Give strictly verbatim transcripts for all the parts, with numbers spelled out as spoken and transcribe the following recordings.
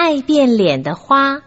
爱变脸的花。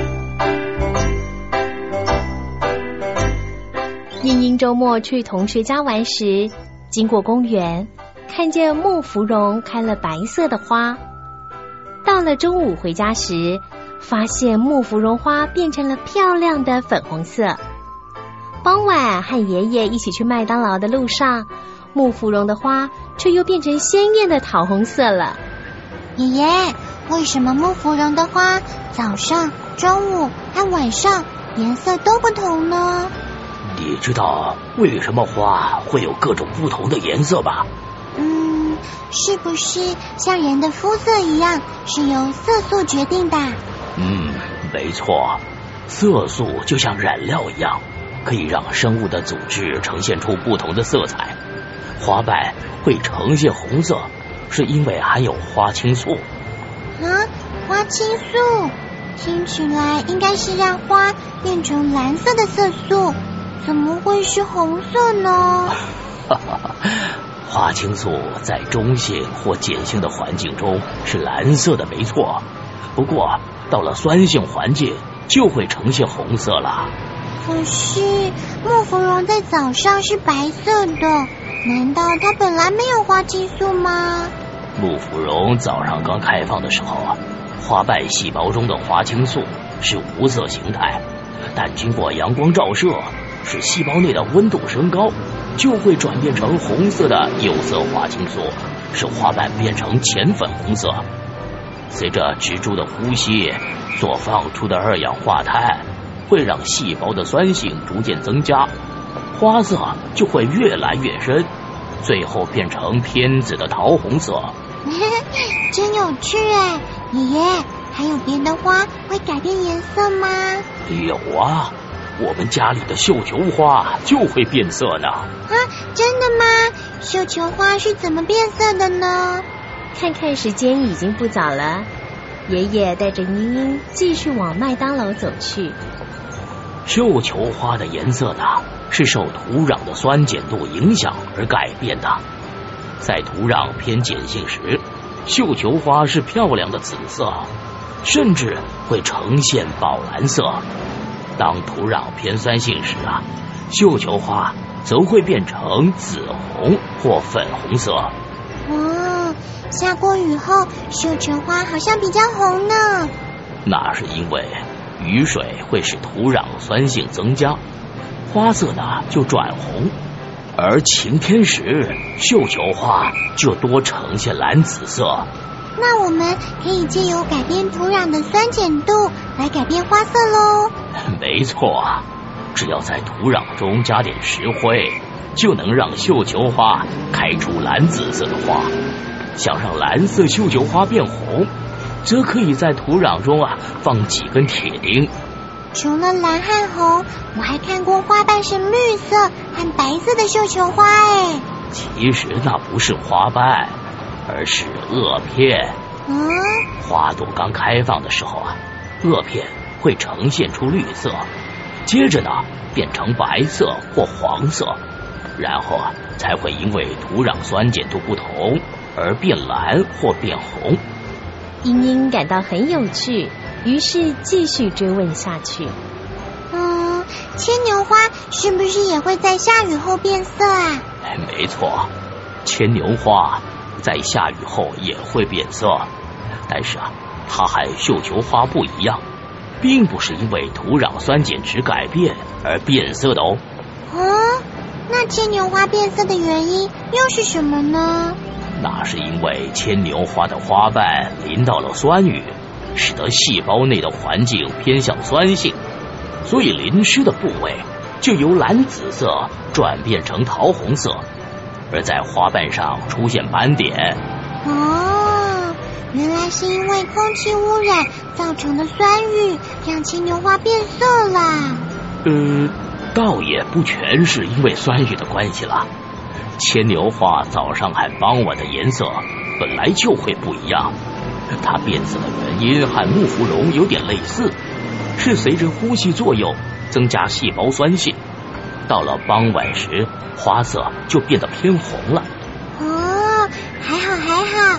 茵茵周末去同学家玩时，经过公园，看见木芙蓉开了白色的花。到了中午回家时，发现木芙蓉花变成了漂亮的粉红色。傍晚和爷爷一起去麦当劳的路上，木芙蓉的花却又变成鲜艳的桃红色了。 爷爷，为什么木芙蓉的花早上、中午和晚上颜色都不同呢？ 你知道为什么花会有各种不同的颜色吧？ 嗯，是不是像人的肤色一样是由色素决定的？ 嗯，没错，色素就像染料一样，可以让生物的组织呈现出不同的色彩。花瓣会呈现红色，是因为含有花青素。 啊，花青素听起来应该是让花变成蓝色的色素，怎么会是红色呢？ 花青素在中性或碱性的环境中是蓝色的，没错。不过到了酸性环境就会呈现红色了。 可是木芙蓉在早上是白色的，难道它本来没有花青素吗？ 木芙蓉早上刚开放的时候啊，花瓣细胞中的花青素是无色形态，但经过阳光照射，使细胞内的温度升高，就会转变成红色的有色花青素，使花瓣变成浅粉红色。随着植株的呼吸所放出的二氧化碳会让细胞的酸性逐渐增加，花色就会越来越深，最后变成偏紫的桃红色。 真有趣哎！爷爷，还有别的花会改变颜色吗？ 有啊，我们家里的绣球花就会变色呢。 啊，真的吗？绣球花是怎么变色的呢？ 看看时间已经不早了，爷爷带着茵茵继续往麦当劳走去。 绣球花的颜色呢，是受土壤的酸碱度影响而改变的。在土壤偏碱性时，绣球花是漂亮的紫色，甚至会呈现宝蓝色。当土壤偏酸性时啊，绣球花则会变成紫红或粉红色。 哇，下过雨后，绣球花好像比较红呢。 那是因为雨水会使土壤酸性增加，花色呢就转红。而晴天时，绣球花就多呈现蓝紫色。 那我们可以借由改变土壤的酸碱度来改变花色咯。 没错，只要在土壤中加点石灰，就能让绣球花开出蓝紫色的花。想让蓝色绣球花变红，则可以在土壤中啊放几根铁钉。 除了蓝和红，我还看过花瓣是绿色和白色的绣球花诶。 其实那不是花瓣，而是萼片。 嗯， 花朵刚开放的时候啊，萼片会呈现出绿色，接着呢变成白色或黄色，然后啊才会因为土壤酸碱度不同而变蓝或变红。 茵茵感到很有趣，于是继续追问下去。 嗯，牵牛花是不是也会在下雨后变色啊？ 没错，牵牛花在下雨后也会变色，但是啊，它和绣球花不一样，并不是因为土壤酸碱值改变而变色的哦。 哦，那牵牛花变色的原因又是什么呢？ 那是因为牵牛花的花瓣淋到了酸雨，使得细胞内的环境偏向酸性，所以淋湿的部位就由蓝紫色转变成桃红色，而在花瓣上出现斑点。 哦，原来是因为空气污染造成的酸雨让牵牛花变色啦。 呃，倒也不全是因为酸雨的关系了。牵牛花早上和傍晚的颜色本来就会不一样，它变色的原因和木芙蓉有点类似，是随着呼吸作用增加细胞酸性，到了傍晚时花色就变得偏红了。 哦，还好还好，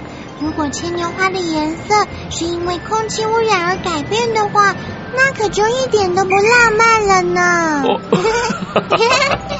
如果牵牛花的颜色是因为空气污染而改变的话，那可就一点都不浪漫了呢。 哦